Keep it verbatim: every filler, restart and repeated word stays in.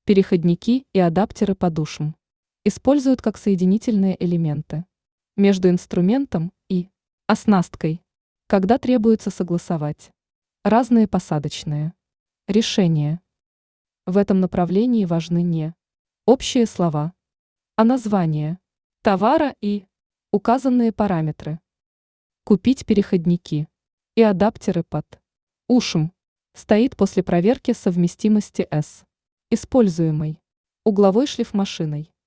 Переходники и адаптеры под ушем используют как соединительные элементы между инструментом и оснасткой, когда требуется согласовать разные посадочные решения. В этом направлении важны не общие слова, а названия товара и указанные параметры. Купить переходники и адаптеры под ушем стоит после проверки совместимости с используемой угловой шлифмашиной.